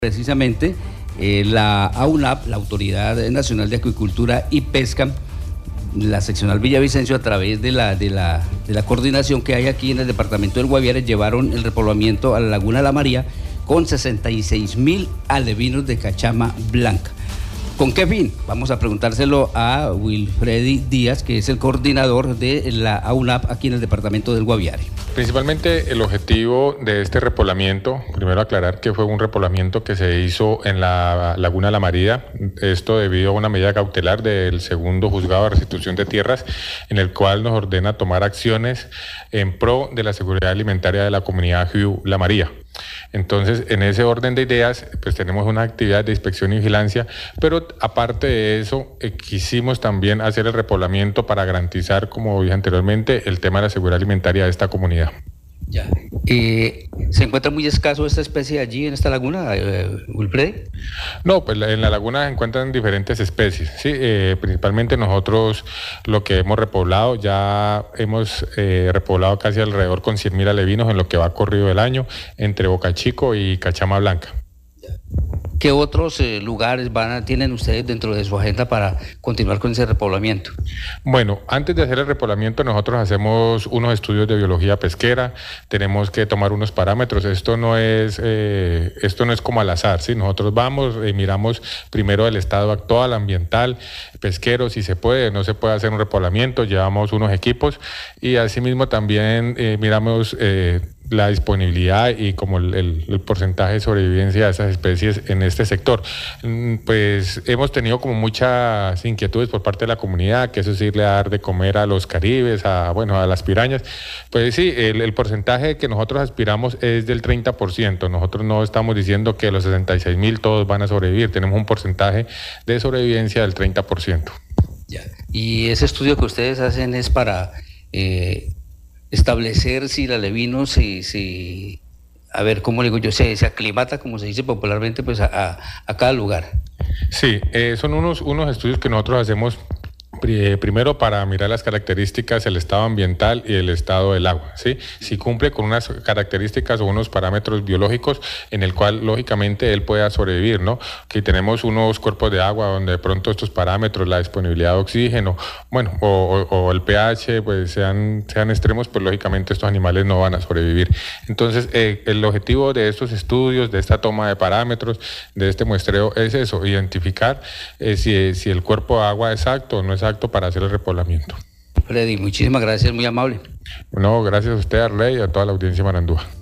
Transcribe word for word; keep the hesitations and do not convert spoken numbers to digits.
Precisamente eh, la AUNAP, la Autoridad Nacional de Acuicultura y Pesca, la seccional Villavicencio, a través de la, de, la, de la coordinación que hay aquí en el departamento del Guaviare, llevaron el repoblamiento a la Laguna La María con sesenta y seis mil alevinos de cachama blanca. ¿Con qué fin? Vamos a preguntárselo a Wilfredi Díaz, que es el coordinador de la AUNAP aquí en el departamento del Guaviare. Principalmente el objetivo de este repoblamiento, primero aclarar que fue un repoblamiento que se hizo en la Laguna La María, esto debido a una medida cautelar del segundo juzgado de restitución de tierras, en el cual nos ordena tomar acciones en pro de la seguridad alimentaria de la comunidad Jiu La María. Entonces, en ese orden de ideas, pues tenemos una actividad de inspección y vigilancia, pero aparte de eso, eh, quisimos también hacer el repoblamiento para garantizar, como dije anteriormente, el tema de la seguridad alimentaria de esta comunidad. Ya. Eh, ¿Se encuentra muy escaso esta especie allí en esta laguna, eh, Wilfredi? No, pues en la laguna se encuentran diferentes especies, ¿sí? Eh, principalmente nosotros lo que hemos repoblado, ya hemos eh, repoblado casi alrededor con cien mil alevinos en lo que va corrido el año, entre Boca Chico y Cachama Blanca. ¿Qué otros eh, lugares van a, tienen ustedes dentro de su agenda para continuar con ese repoblamiento? Bueno, antes de hacer el repoblamiento nosotros hacemos unos estudios de biología pesquera, tenemos que tomar unos parámetros, esto no es, eh, esto no es como al azar, ¿sí? Nosotros vamos y eh, miramos primero el estado actual, ambiental, pesquero, si se puede, no se puede hacer un repoblamiento, llevamos unos equipos y asimismo también eh, miramos eh, la disponibilidad y como el, el, el porcentaje de sobrevivencia de esas especies en este sector. Pues hemos tenido como muchas inquietudes por parte de la comunidad, que eso es irle a dar de comer a los caribes, a, bueno, a las pirañas. Pues sí, el, el porcentaje que nosotros aspiramos es del treinta por ciento. Nosotros no estamos diciendo que los sesenta y seis mil todos van a sobrevivir, tenemos un porcentaje de sobrevivencia del treinta por ciento. Ya. Y ese estudio que ustedes hacen es para Eh, establecer si el alevino se, se, a ver, ¿cómo le digo yo? Se, se aclimata, como se dice popularmente, pues a, a, a cada lugar. Sí, eh, son unos, unos estudios que nosotros hacemos primero para mirar las características, el estado ambiental y el estado del agua, ¿sí? Si cumple con unas características o unos parámetros biológicos en el cual lógicamente él pueda sobrevivir, ¿no? Que tenemos unos cuerpos de agua donde de pronto estos parámetros, la disponibilidad de oxígeno, bueno, o, o, o el pH, pues sean, sean extremos, pues lógicamente estos animales no van a sobrevivir. Entonces, eh, el objetivo de estos estudios, de esta toma de parámetros, de este muestreo, es eso, identificar eh, si, si el cuerpo de agua es apto o no es apto para hacer el repoblamiento. Freddy, muchísimas gracias, muy amable. No, gracias a usted, Arley, y a toda la audiencia marandúa.